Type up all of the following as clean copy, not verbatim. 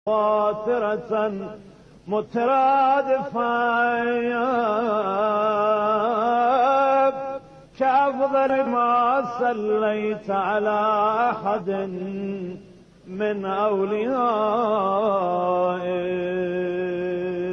خاطرة مترادفة كأفضل ما صليت على أحد من أوليائي.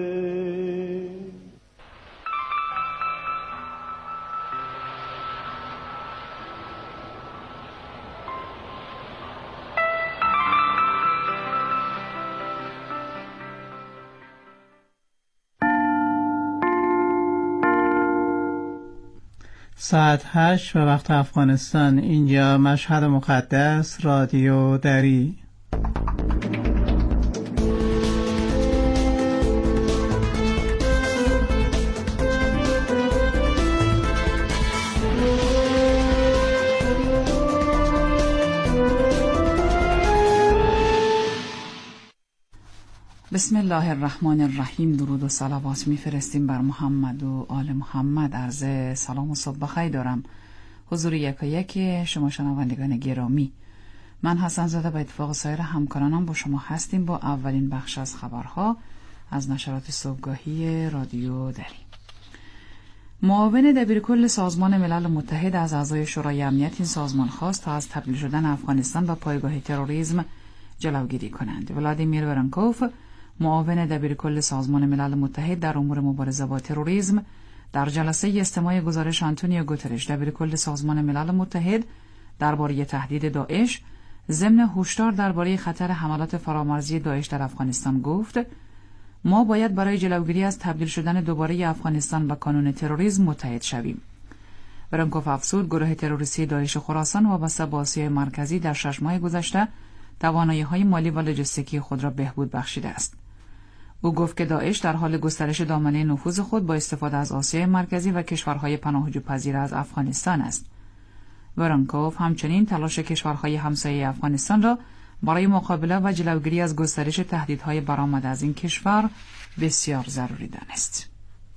ساعت 8 به وقت افغانستان. اینجا مشهد مقدس، رادیو دری. بسم الله الرحمن الرحیم. درود و صلوات میفرستیم بر محمد و آل محمد. عرض سلام و صبح بخیر دارم حضور یکایک شما شنوندگان گرامی. من حسن زاده به اتفاق سایر همکارانم با شما هستیم با اولین بخش از خبرها از نشرات صبحگاهی رادیو دری. معاون دبیرکل سازمان ملل متحد از اعضای شورای امنیت این سازمان خواست تا از تبدیل شدن افغانستان به پایگاه تروریسم جلوگیری کنند. ولادیمیر ورنکوف، معاون دبیرکل سازمان ملل متحد در امور مبارزه با تروریسم، در جلسه استماع گزارش آنتونیو گوترش دبیرکل سازمان ملل متحد درباره تهدید داعش ضمن هشدار درباره خطر حملات فرامرزی داعش در افغانستان گفت: ما باید برای جلوگیری از تبدیل شدن دوباره افغانستان به کانون تروریسم متحد شویم. ورنکوف افزود گروه تروریستی داعش خراسان وابسته به آسیای مرکزی در 6 ماه گذشته توانایی‌های مالی و لوجستیکی خود را بهبود بخشیده است. او گفت که داعش در حال گسترش دامنه نفوذ خود با استفاده از آسیای مرکزی و کشورهای پناهجو پذیر از افغانستان است. ورنکوف همچنین تلاش کشورهای همسایه افغانستان را برای مقابله و جلوگیری از گسترش تهدیدهای برآمده از این کشور بسیار ضروری دانست.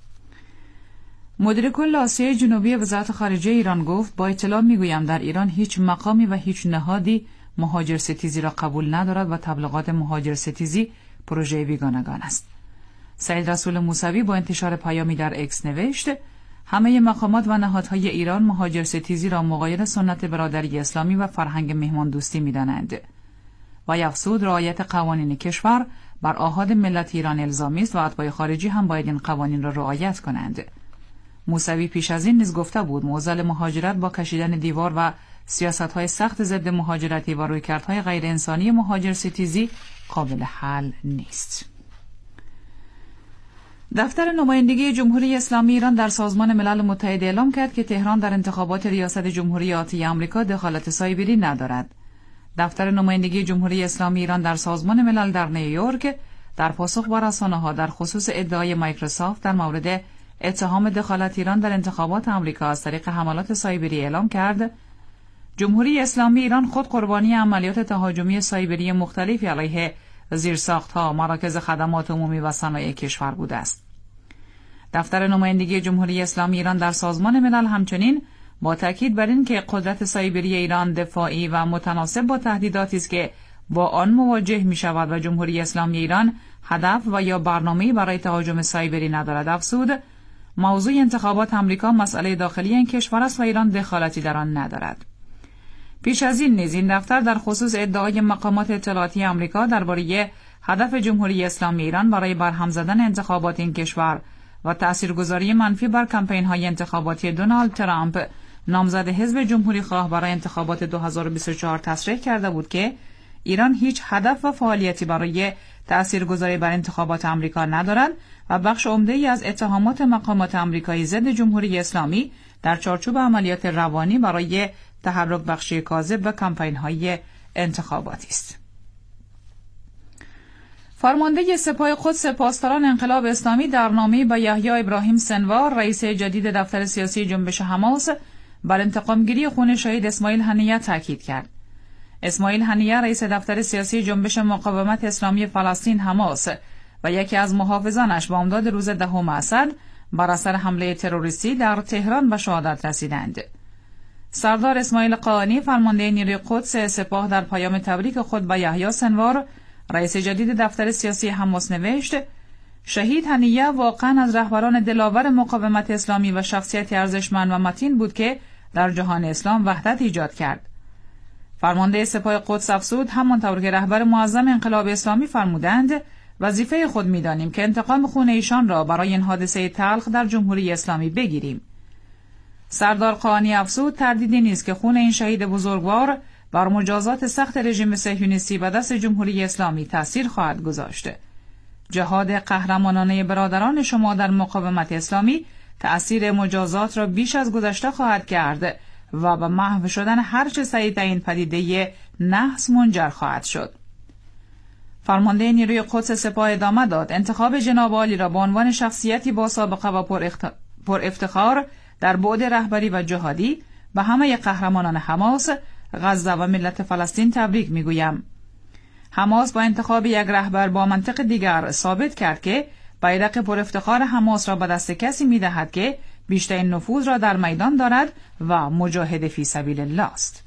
مدیر کل آسیای جنوبی وزارت خارجه ایران گفت: با اطلاع میگویم در ایران هیچ مقامی و هیچ نهادی مهاجر ستیزی را قبول ندارد و تبلیغات مهاجر ستیزی پروژه بیگانگان است. سید رسول موسوی با انتشار پیامی در اکس نوشت: همه مقامات و نهادهای ایران مهاجر ستیزی را مغایر سنت برادری اسلامی و فرهنگ مهمان دوستی می‌دانند. و افزود رعایت قوانین کشور بر آحاد ملت ایران الزامی است و اتباع خارجی هم باید این قوانین را رعایت کنند. موسوی پیش از این نیز گفته بود معضل مهاجرت با کشیدن دیوار و سیاست‌های سخت ضد مهاجرتی و رویکردهای غیر انسانی مهاجر ستیزی قابل حل نیست. دفتر نمایندگی جمهوری اسلامی ایران در سازمان ملل متحد اعلام کرد که تهران در انتخابات ریاست جمهوری آتی آمریکا دخالت سایبری ندارد. دفتر نمایندگی جمهوری اسلامی ایران در سازمان ملل در نیویورک در پاسخ به رسانه‌ها در خصوص ادعای مایکروسافت در مورد اتهام دخالت ایران در انتخابات آمریکا از طریق حملات سایبری اعلام کرد: جمهوری اسلامی ایران خود قربانی عملیات تهاجمی سایبری مختلفی علیه زیرساخت‌ها، مراکز خدمات عمومی و صنایع کشور بوده است. دفتر نمایندگی جمهوری اسلامی ایران در سازمان ملل همچنین با تاکید بر این که قدرت سایبری ایران دفاعی و متناسب با تهدیداتی است که با آن مواجه می‌شود و جمهوری اسلامی ایران هدف و یا برنامه‌ای برای تهاجم سایبری ندارد، افزود: موضوع انتخابات آمریکا مسئله داخلی این کشور است و ایران دخالتی در آن ندارد. پیش از این نیز این دفتر در خصوص ادعای مقامات اطلاعاتی آمریکا درباره هدف جمهوری اسلامی ایران برای برهم زدن انتخابات این کشور و تاثیرگذاری منفی بر کمپین‌های انتخاباتی دونالد ترامپ نامزد حزب جمهوری خواه برای انتخابات 2024 تصریح کرده بود که ایران هیچ هدف و فعالیتی برای تاثیرگذاری بر انتخابات آمریکا ندارد و بخش عمده‌ای از اتهامات مقامات آمریکایی ضد جمهوری اسلامی در چارچوب عملیات روانی برای تحرک بخشی کاذب و کمپین‌های انتخاباتی است. فرمانده سپاه قدس پاسداران انقلاب اسلامی در نامه‌ای به یحیی ابراهیم سنوار رئیس جدید دفتر سیاسی جنبش حماس بر انتقامگیری خون شهید اسماعیل هنیه تاکید کرد. اسماعیل هنیه رئیس دفتر سیاسی جنبش مقاومت اسلامی فلسطین حماس و یکی از محافظانش با امداد روز 10 اسد بر اثر حمله تروریستی در تهران به شهادت رسیدند. سردار اسماعیل قاآنی فرمانده نیروی قدس سپاه در پیام تبریک خود به یحیی سنوار رئیس جدید دفتر سیاسی حماس نوشت: شهید هنیه واقعا از رهبران دلاور مقاومت اسلامی و شخصیتی ارزشمند و متین بود که در جهان اسلام وحدت ایجاد کرد. فرمانده سپاه قدس افزود: همانطور که رهبر معظم انقلاب اسلامی فرمودند، وظیفه خود می‌دانیم که انتقام خون ایشان را برای این حادثه تلخ در جمهوری اسلامی بگیریم. سردار قانی افزود: تردیدی نیست که خون این شهید بزرگوار بر مجازات سخت رژیم صهیونیستی و دست جمهوری اسلامی تأثیر خواهد گذاشت. جهاد قهرمانانه برادران شما در مقاومت اسلامی تأثیر مجازات را بیش از گذشته خواهد کرد و به محو شدن هرچه سعی این پدیده نحس منجر خواهد شد. فرمانده نیروی قدس سپاه ادامه داد: انتخاب جناب عالی را به عنوان شخصیتی با سابقه و پر افتخار در بعد رهبری و جهادی به همه قهرمانان حماس، غزه و ملت فلسطین تبریک میگویم. حماس با انتخاب یک رهبر با منطق دیگر ثابت کرد که بیرق پر افتخار حماس را به دست کسی میدهد که بیشترین نفوذ را در میدان دارد و مجاهد فی سبیل الله است.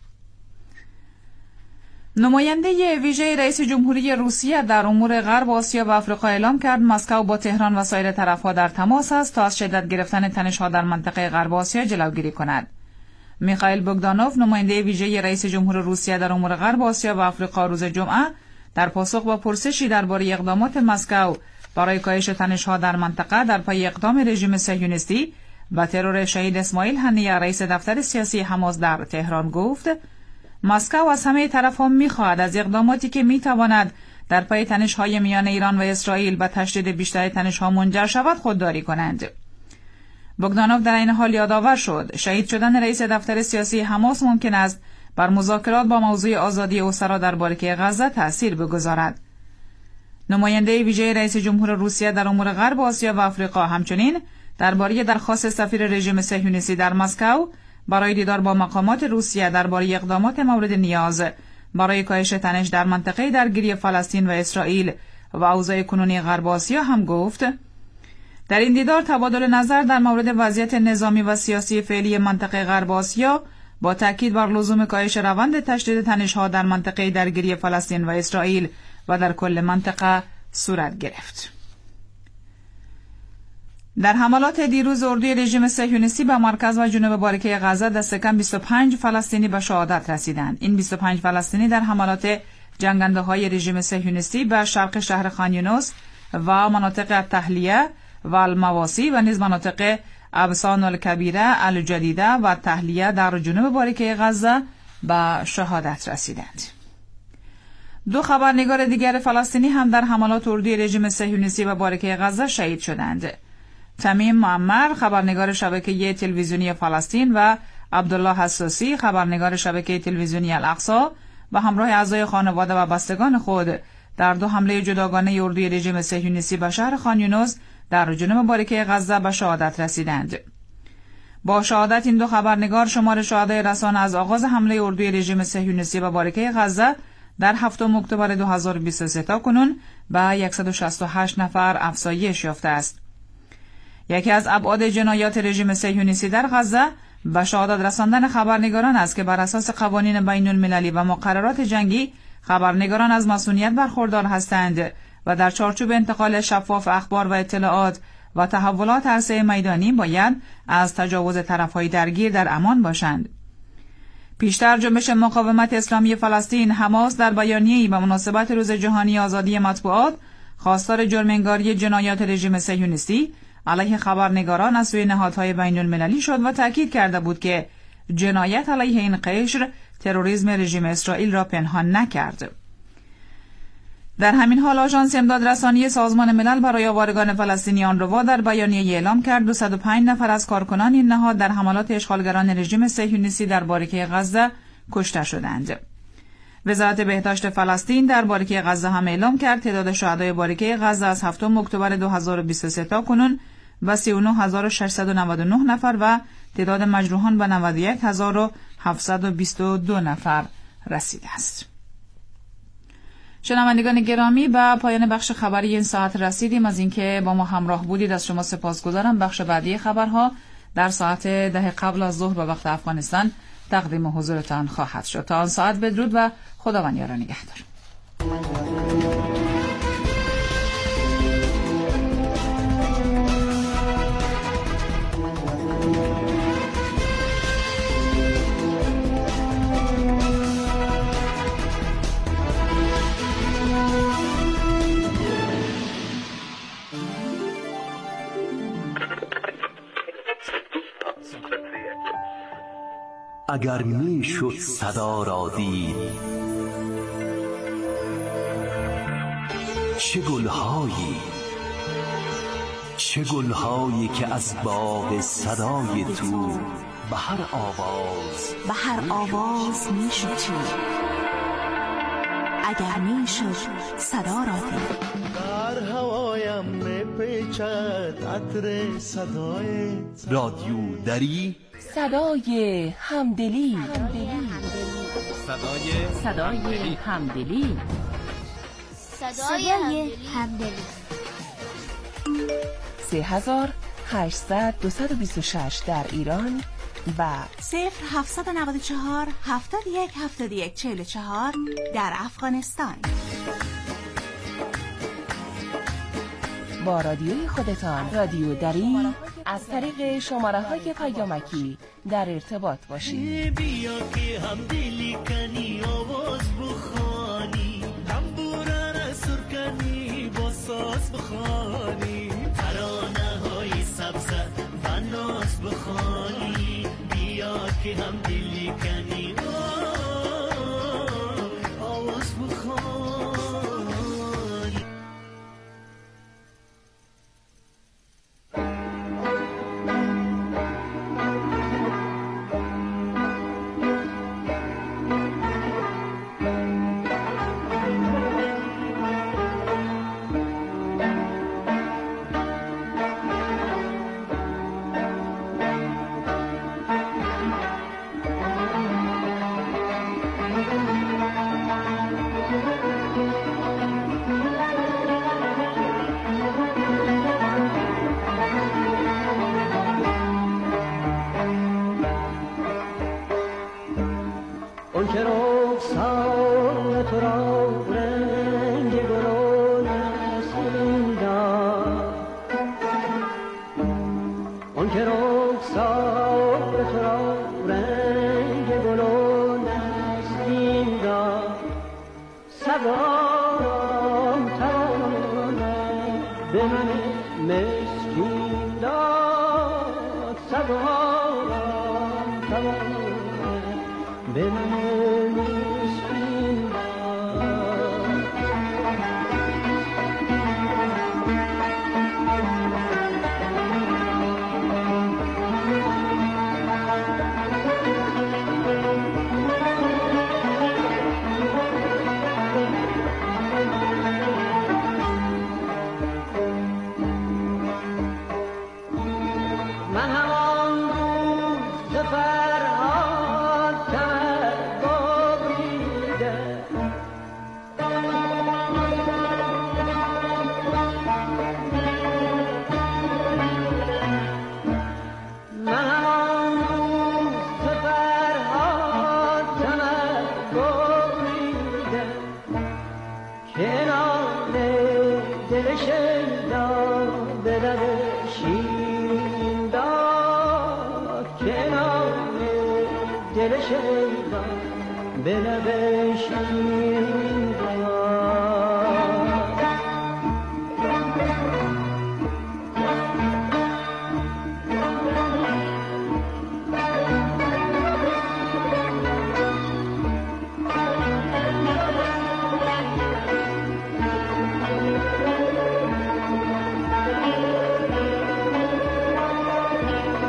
نماینده ویژه رئیس جمهوری روسیه در امور غرب آسیا و آفریقا اعلام کرد مسکو با تهران و سایر طرف‌ها در تماس است تا از شدت گرفتن تنش‌ها در منطقه غرب آسیا جلوگیری کند. میخائیل بوگدانوف، نماینده ویژه رئیس جمهور روسیه در امور غرب آسیا و آفریقا، روز جمعه در پاسخ به پرسشی درباره اقدامات مسکو برای کاهش تنش‌ها در منطقه در پی اقدام رژیم صهیونیستی و ترور شهید اسماعیل هنیه رئیس دفتر سیاسی حماس در تهران گفت: مسکو از همه طرف‌ها می‌خواهد از اقداماتی که می‌تواند در پی تنش‌های میان ایران و اسرائیل به تشدید بیشتر تنش‌ها منجر شود خودداری کنند. بوگدانوف در این حال یادآور شد شهید شدن رئیس دفتر سیاسی حماس ممکن است بر مذاکرات با موضوع آزادی اسرا در باریکه غزه تأثیر بگذارد. نماینده ویژه رئیس جمهور روسیه در امور غرب آسیا و آفریقا همچنین درباره درخواست سفیر رژیم صهیونیستی در مسکو برای دیدار با مقامات روسیه درباره اقدامات مورد نیاز برای کاهش تنش در منطقه درگیری فلسطین و اسرائیل و اوضاع کنونی غرب آسیا هم گفت: در این دیدار تبادل نظر در مورد وضعیت نظامی و سیاسی فعلی منطقه غرب آسیا با تاکید بر لزوم کاهش روند تشدید تنش‌ها در منطقه درگیری فلسطین و اسرائیل و در کل منطقه صورت گرفت. در حملات دیروز اردوی رژیم صهیونیستی به مرکز و جنوب باریکه غزه دست کم 25 فلسطینی به شهادت رسیدند. این 25 فلسطینی در حملات جنگنده‌های رژیم صهیونیستی به شرق شهر خان یونس و مناطق التحلیه و المواسی و نیز مناطق ابسان الکبیره، الجدیده و تحلیه در جنوب باریکه غزه به شهادت رسیدند. دو خبرنگار دیگر فلسطینی هم در حملات اردوی رژیم صهیونیستی و باریکه غزه شهید شدند. تمیم معمر، خبرنگار شبکه تلویزیونی فلسطین، و عبدالله حساسی، خبرنگار شبکه تلویزیونی الاقصی، و همراه اعضای خانواده و بستگان خود در دو حمله جداگانه اردوی رژیم صهیونیستی به شهر خان یونس در جنوب باریکه غزه به شهادت رسیدند. با شهادت این دو خبرنگار شمار شهدای رسانه از آغاز حمله اردوی رژیم صهیونیستی به باریکه غزه در 7 اکتبر 2023 تا کنون به 168 نفر افزایش یافته است. یکی از ابعاد جنایات رژیم صهیونیستی در غزه به شهادت رساندن خبرنگاران است که بر اساس قوانین بین المللی و مقررات جنگی خبرنگاران از مسئولیت برخوردار هستند و در چارچوب انتقال شفاف اخبار و اطلاعات و تحولات عرصه میدانی باید از تجاوز طرفهای درگیر در امان باشند. پیشتر جنبش مقاومت اسلامی فلسطین حماس در بیانیه‌ای به مناسبت روز جهانی آزادی مطبوعات خواستار جرم‌انگاری جنایات رژیم صهیونیستی علیه خبرنگاران از سوی نهادهای بین المللی شد و تاکید کرده بود که جنایت علیه این قشر تروریسم رژیم اسرائیل را پنهان نکرد. در همین حال آژانس امدادرسانی سازمان ملل برای آوارگان فلسطینیان روا در بیانیه اعلام کرد 205 نفر از کارکنان این نهاد در حملات اشغالگران رژیم صهیونیستی در باریکه غزه کشته شدند. وزارت بهداشت فلسطین در باریکه غزه هم اعلام کرد تعداد شهدای باریکه غزه از 7 اکتبر 2023 تا کنون به 39699 نفر و تعداد مجروحان به 91722 نفر رسیده است. شنوندگان گرامی، به پایان بخش خبری این ساعت رسیدیم. از اینکه با ما همراه بودید از شما سپاسگزارم. بخش بعدی خبرها در ساعت 10 قبل از ظهر به وقت افغانستان تقدیم حضورتان خواهد شد. تا آن ساعت بدرود و خداوند یار و نگهدار. اگر می شد صدا را دید، چه گلهایی که از باغ صدای تو به هر آواز می شد تو. اگر می شد صدا را دید. در هوایم می پیچد عطر صدای رادیو دری، صدای همدلی. صدای همدلی. 3800-226 در ایران و 0794-71-71-44 در افغانستان. با رادیوی خودتان، رادیو دری، از طریق شماره‌های پیامکی در ارتباط باشید. بیا که هم دلی کنی آواز بخوانی، تنبوره را سر کنی با ساز بخوانی، ترانه های سبز و ناز بخوانی. بیا که هم دلی کنی آواز بخوانی.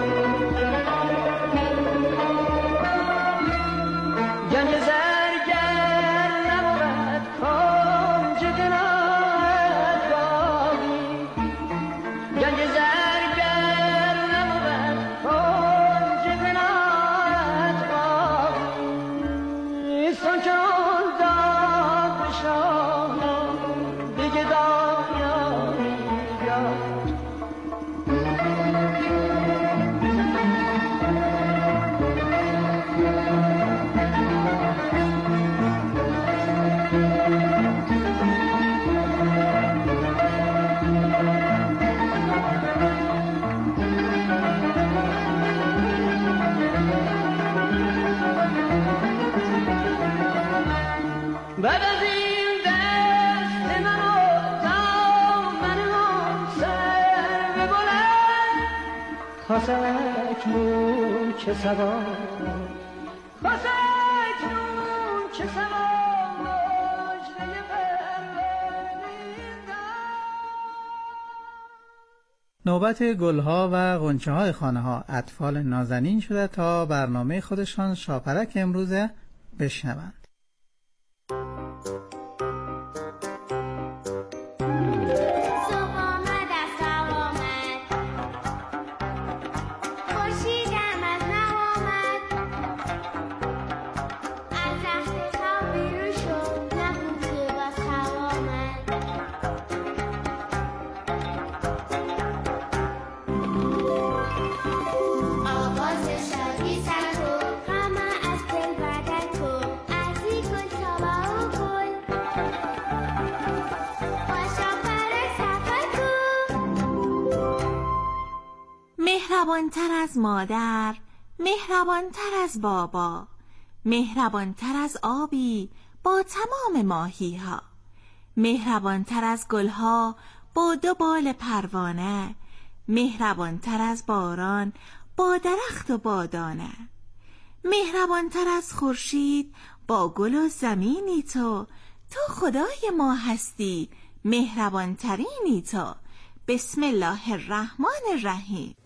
جنگ زرگر خاص اکنون چه سوا خاص اکنون چه سوا مجده پروردگار. نوبت گلها و غنچه های خانه ها اطفال نازنین شده تا برنامه خودشان شاپرک امروزه بشنوند. مهربانتر از مادر، مهربانتر از بابا، مهربانتر از آبی با تمام ماهی ها، مهربانتر از گلها با دو بال پروانه، مهربانتر از باران با درخت و با دانه، مهربانتر از خورشید با گل و زمینی تو خدای ما هستی، مهربانترینی تو. بسم الله الرحمن الرحیم.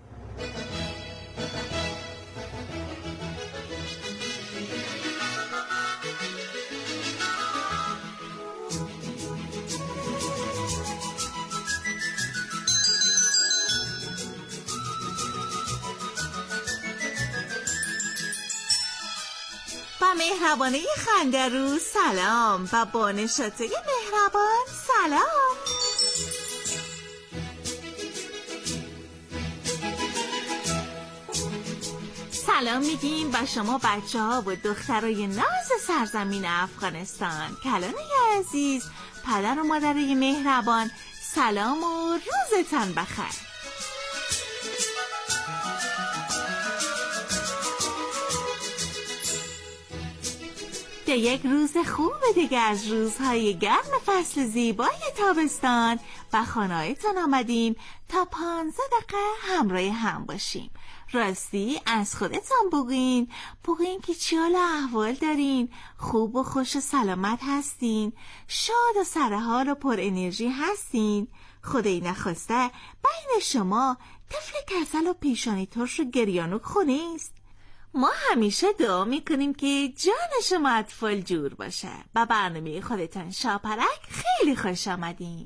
و مهربانه خندرو سلام، و با نشاطه مهربان سلام. سلام میگیم به شما بچه ها و دخترای ناز سرزمین افغانستان. کلانه عزیز، پدر و مادرای مهربان، سلام و روزتان بخیر. ده یک روز خوبه دیگه از روزهای گرم فصل زیبای تابستان به خانه‌تان آمدیم تا 15 دقیقه همراه هم باشیم. راستی از خودتان بگوین که چی حال احوال دارین، خوب و خوش و سلامت هستین، شاد و سرحال و پر انرژی هستین. خدای نخواسته بین شما طفل کسل و پیشانی ترش و گریانوک خونه است. ما همیشه دعا میکنیم که جان شما اطفال جور باشه. با برنامه خودتان شاپرک خیلی خوش آمدین.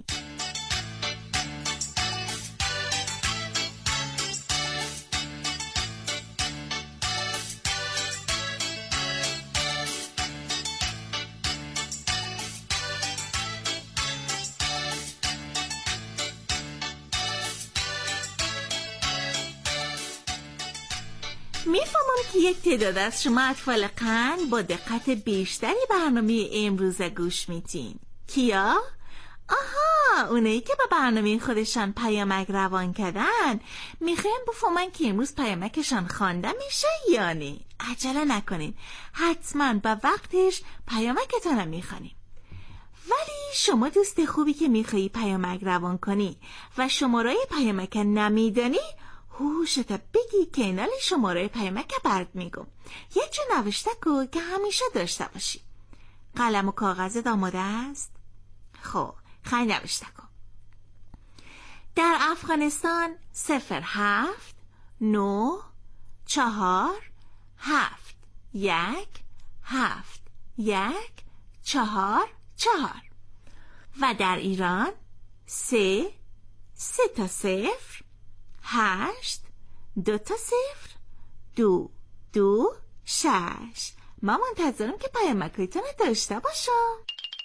میفهمم که یک تعداد از شما اطفال قند با دقت بیشتری برنامه امروز گوش میتین. کیا؟ آها، اونایی که به برنامه خودشان پیامک روان کردن. میخوایم بفهمن که امروز پیامکشان خوانده میشه یا نه. عجله نکنین، حتما به وقتش پیامکتان میخوانیم. ولی شما دوست خوبی که میخوایی پیامک روان کنی و شماره پیامک نمیدانی، هوشت بگی که اینالی شماره پیامک برد میگم. یه جو نوشته که همیشه داشته باشی. قلم و کاغذت آماده است؟ خب خیلی نوشته کن. در افغانستان 07 9 4 7 1 7 1 4 4 و در ایران 3 تا 0 8 2 تا 0 2 2 6. من منتظرم که پیامکتون داشته باشم.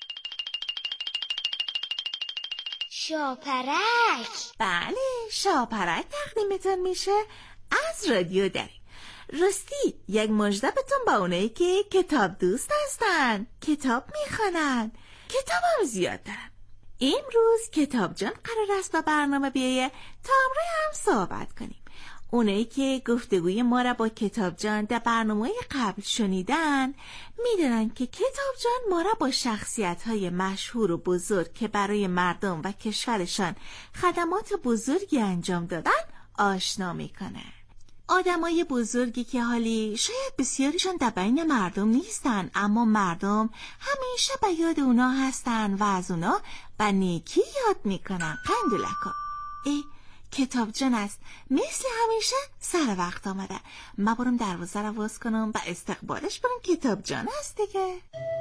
شاپرک. بله، شاپرک تقدیمتون میشه از رادیو دری. راستی یک مژده بتون با اونایی که کتاب دوست هستن، کتاب میخوانن، کتاب هم زیاد دارن. امروز کتاب جان قرار است با برنامه بیایه تا امروز هم صحبت کنیم. اونایی که گفتگوی ما را با کتاب جان در برنامه قبل شنیدن میدونن که کتاب جان ما را با شخصیت‌های مشهور و بزرگ که برای مردم و کشورشان خدمات بزرگی انجام دادن آشنا میکنه. آدمای بزرگی که حالی شاید بسیاریشان در بین مردم نیستن، اما مردم همیشه به یاد اونا هستن و از اونا به نیکی یاد میکنن. قندولکا کتاب جان است، مثل همیشه سر وقت آمده. ما برم دروازه رو باز کنم و استقبالش برم. کتاب جان است دیگه.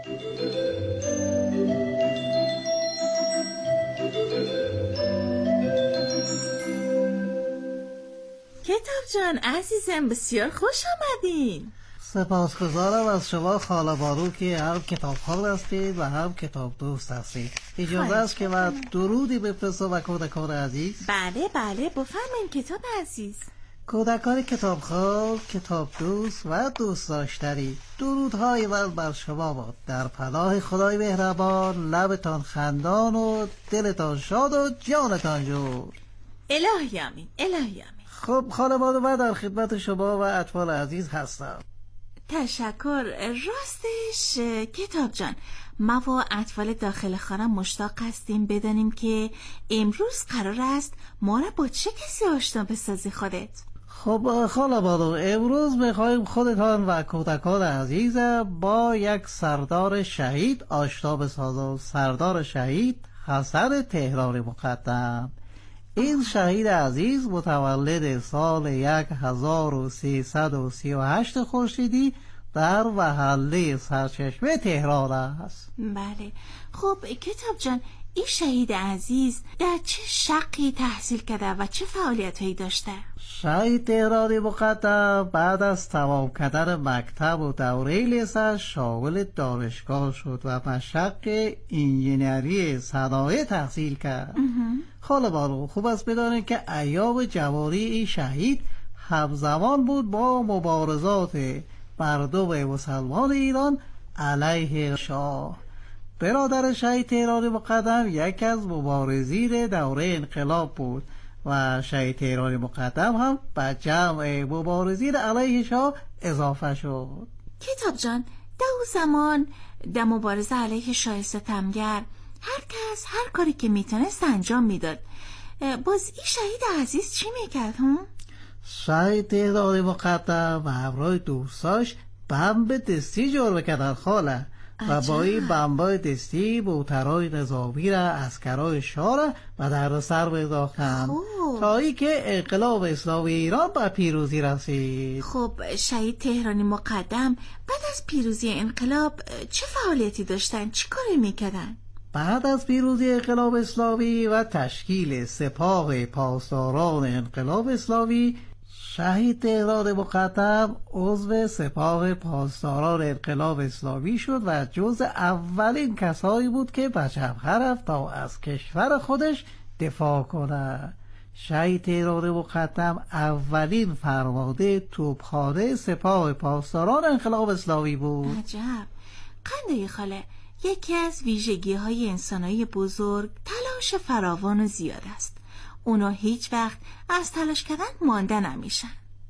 کتاب جان عزیزم، بسیار خوش آمدین. سپاسگزارم از شما خاله بانو که هم کتاب خوان هستید و هم کتاب دوست هستید. اجازه است که من درودی بفرستم به کودکان عزیز؟ بله بله بفرمایید کتاب عزیز. کودکان کتاب خوان، کتاب دوست و دوست داشتنی، درودهای من بر شما باد. در پناه خدای مهربان، لبتان خندان و دلتان شاد و جانتان جور. الهی آمین، الهی آمین. خب خاله بانو، من در خدمت شما و اطفال عزیز هستم. تشکر. راستش کتاب جان، ما و اطفال داخل خانه مشتاق هستیم بدانیم که امروز قرار است ما را با چه کسی آشنا بسازی خودت؟ خب خاله بانو، امروز میخوایم خودتان و کودکان عزیز با یک سردار شهید آشنا بسازم. سردار شهید حسن تهرانی مقدم. این شهید عزیز متولد سال 1338 خورشیدی در محله سرچشمه تهران است. بله. خب کتاب جان، این شهید عزیز در چه شقی تحصیل کرده و چه فعالیت‌هایی داشته؟ شهید تهرانی مقدم بعد از تمام کردن مکتب و دوره لیسانس شامل دانشگاه شد و مشق انجینری صنایع تحصیل کرد. خاله بانو، خوب است بدانید که ایام جوانی این شهید همزمان بود با مبارزات مردم مسلمان ایران علیه شاه. برادر شهید تهرانی مقدم یکی از مبارزین دوره انقلاب بود و شهید تهرانی مقدم هم به جمع مبارزین علیه شاه اضافه شد. کتاب جان، در اون زمان در مبارزه علیه شاه ستمگر هر کس هر کاری که میتونست انجام میداد. باز این شهید عزیز چی میکرد هم؟ شهید تهرانی مقدم و همراه دوستاش بمب دستی جور کردن خاله. و با این بمبای دستی بوترهای نظامی را، اسکرهای شاه را و در سر بنداختند تا ای که انقلاب اسلامی ایران به پیروزی رسید. خب شهید تهرانی مقدم بعد از پیروزی انقلاب چه فعالیتی داشتن؟ چی کاری میکردن؟ بعد از پیروزی انقلاب اسلامی و تشکیل سپاه پاسداران انقلاب اسلامی، شهید تهرانی مقدم عضو سپاه پاسداران انقلاب اسلامی شد و جز اولین کسایی بود که به جبهه رفت تا از کشور خودش دفاع کنه. شهید تهرانی مقدم اولین فرمانده توپخانه سپاه پاسداران انقلاب اسلامی بود. عجب. قنده خاله، یکی از ویژگی‌های انسان‌های بزرگ تلاش فراوان و زیاد است. اونا هیچ وقت از تلاش کردن مانده نمیشن.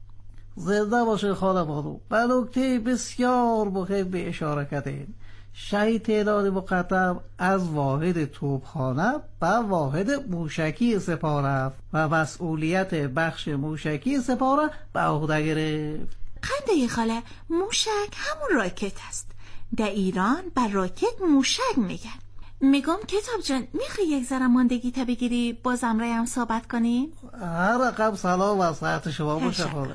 زنده باشه خاله بانو. به نکته بسیار مهم به اشاره کردین. شهید تهرانی مقدم از واحد توپخانه به واحد موشکی سپاه رفت و مسئولیت بخش موشکی سپاه را به عهده گرفت. قنده خاله، موشک همون راکت است. در ایران بر راکت موشک میگن. میگم کتاب جان، میخوای یک ذره ماندگی تا بگیری بازم رایم صحبت کنیم؟ هر رقم سلام و صحت شما باشه خاله.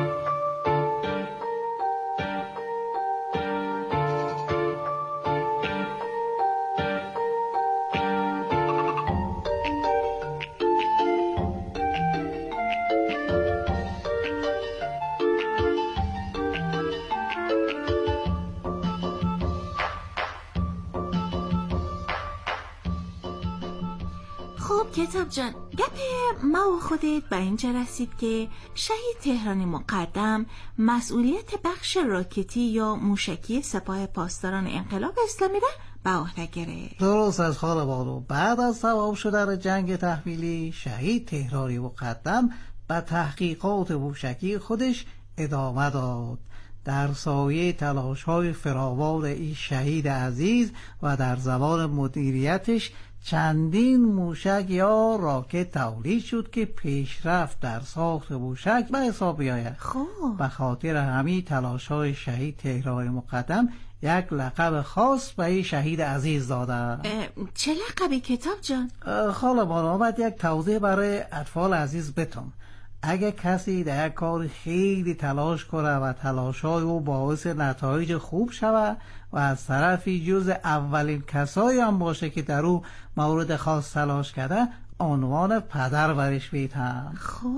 خب کتاب جان، گپ ما و خودت به اینجا رسید که شهید تهرانی مقدم مسئولیت بخش راکتی یا موشکی سپاه پاسداران انقلاب اسلامی را به عهده گرفت. درست از خاله بانو. بعد از تمام شدن جنگ تحمیلی، شهید تهرانی مقدم به تحقیقات موشکی خودش ادامه داد. در سایه تلاش‌های فراوان این شهید عزیز و در زمان مدیریتش چندین موشک یا راکت تولید شد که پیشرفت در ساخت موشک به حساب بیاید. به خاطر همین تلاش‌های شهید تهران مقدم یک لقب خاص به این شهید عزیز داده. چه لقبی کتاب جان؟ خاله بان آمد یک توضیح برای اطفال عزیز بتم. اگه کسی در یک کار خیلی تلاش کنه و تلاش‌های او باعث نتایج خوب شود و از طرفی جز اولین کسایی هم باشه که در او مورد خاص تلاش کرده، عنوان پدر برش میدن.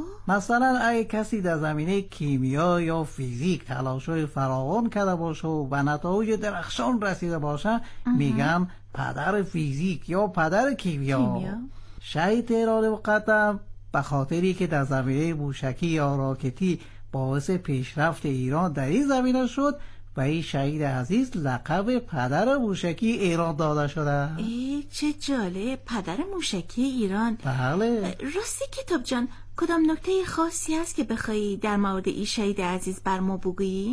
مثلا اگه کسی در زمینه کیمیا یا فیزیک تلاش‌های فراوان کرده باشه و به نتایج درخشان رسیده باشه، میگن پدر فیزیک یا پدر کیمیا. شهید تهران مقدم به خاطری که در زمینه موشکی یا راکتی باعث پیشرفت ایران در این زمینه شد، و این شهید عزیز لقب پدر موشکی ایران داده شده. چه جالب، پدر موشکی ایران. بله. راستی کتاب جان، کدام نکته خاصی هست که بخوایی در مورد این شهید عزیز بر ما بگویی؟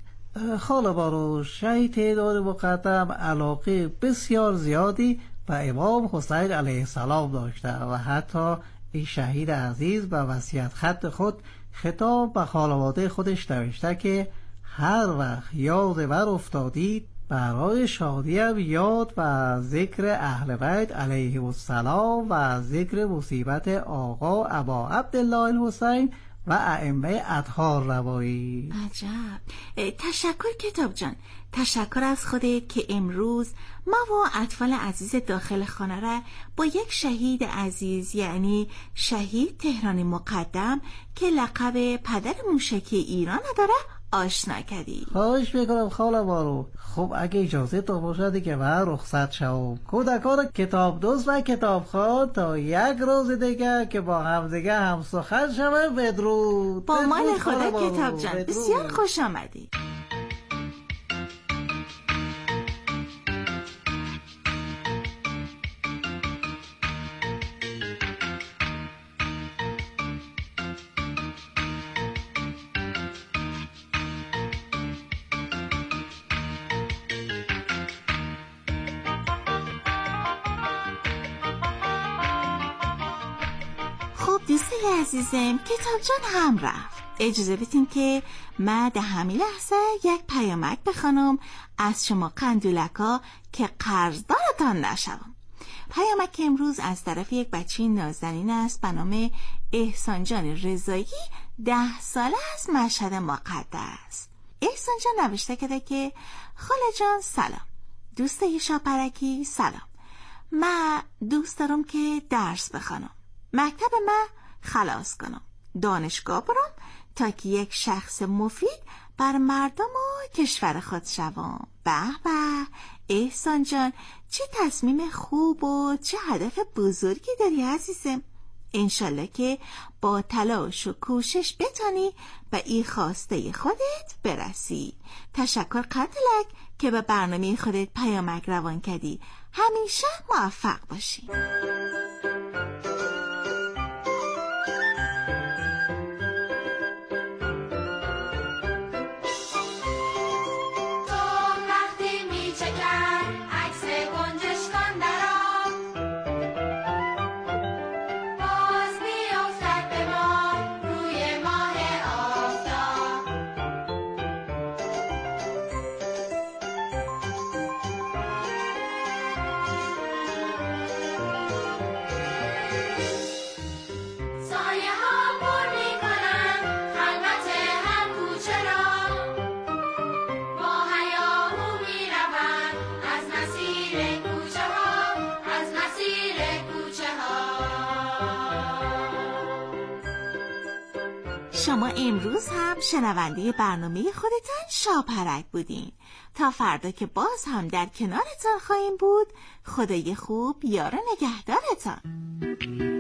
خاله بارو، شهید تهران مقدم علاقه بسیار زیادی به امام حسین علیه السلام داشته و حتی این شهید عزیز به وصیت خط خود خطاب به خانواده خودش نوشته که هر وقت یاد بر افتادید برای شادیم یاد و ذکر اهل بیت علیه السلام و ذکر مصیبت آقا ابا عبدالله الحسین و ائمه اطهار روایی. عجب. تشکر کتاب جان، تشکر از خودت که امروز ما و اطفال عزیز داخل خانه را با یک شهید عزیز، یعنی شهید تهران مقدم که لقب پدر موشکی ایران داره، آشنا کردی. خواهش میکنم خاله بارو. خب اگه اجازه تو باشد که من رخصت شوم. کودکان کتاب دوست و کتاب خواه تا یک روز دیگه که با همدیگه هم سخن شوه. بدرود. با مال خدا کتاب جان، بسیار خوش آمدی. دوستای عزیزم، کتاب جان هم رفت. اجازه بدین که من در همین لحظه یک پیامک بخونم از شما قندولکا که قرضدارتان نشوم. پیامک امروز از طرف یک بچه نازنین است به نام احسان جان رضایی، 10 ساله از مشهد مقدس. احسان جان نوشته کرده که خاله جان سلام، دوستای شاپرکی سلام. من دوست دارم که درس بخونم، مکتب من خلاص کنم، دانشگاه برم تا که یک شخص مفید بر مردم و کشور خود شوم. به به احسان جان، چه تصمیم خوب و چه هدف بزرگی داری عزیزم. انشالله که با تلاش و کوشش بتانی به این خواسته خودت برسی. تشکر قندلک که به برنامه خودت پیامک روان کردی. همیشه موفق باشی. شما امروز هم شنونده برنامه خودتان شاپرک بودین. تا فردا که باز هم در کنارتان خواهیم بود. خدای خوب یار نگهدارتان.